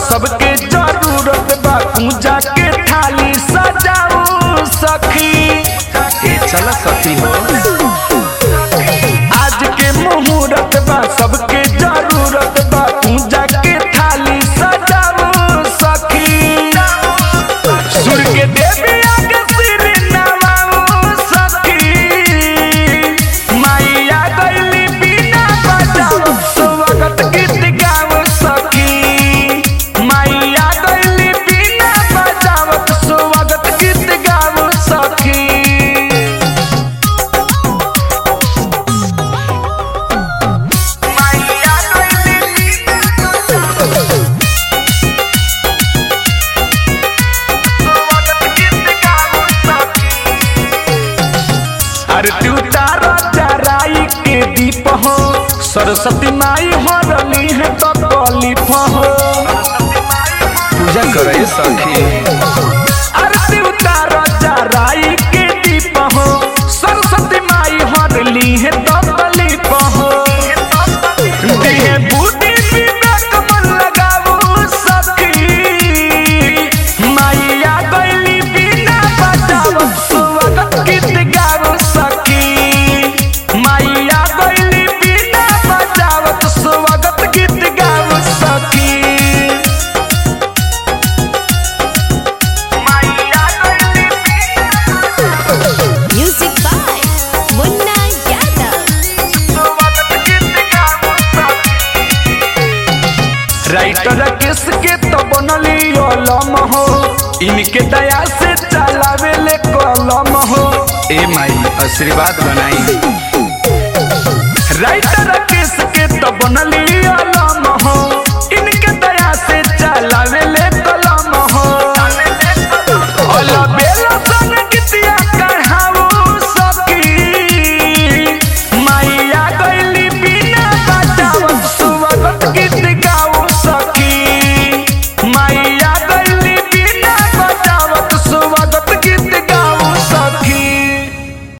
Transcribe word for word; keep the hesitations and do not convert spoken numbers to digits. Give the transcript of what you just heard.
सबके जरूरत बा पूजा के थाली सजाऊ सखी। ए चल सखी हो आज के मुहूर्त बा सबके जरूरत बा पूजा के थाली सजाऊ सखी। सुर के देवी आगे सिर नवाऊ सखी। मैया गईली बिना बजाओ स्वागत गीत गाओ सखी। मैया गईली बिना बजाओ स्वागत गीत गाओ सखी। आरती उतारा जराई के दीप हो सरस्वती माई हो रली है तो कलिप हो पूजा करे सखी। आरती उतारा जराई के दीप हो सरस्वती माई हो रली है तो कलिप हो। दिहे बूटी विवेक मन लगाओ सखी। मैया गईली बिना बजाओ स्वागत गीत गाओ सखी। मैया गईली बिना बजावत स्वागत गीत गाओ सखी। मैया गईली Music by Munna Yadav. स्वागत गीत गाओ सखी। राइटर किसके तो बनली कलम हो इनके दया से चलावे ले कलम हो। ए माई आशीर्वाद बनाई। राइटर किसके तो बनली कलम हो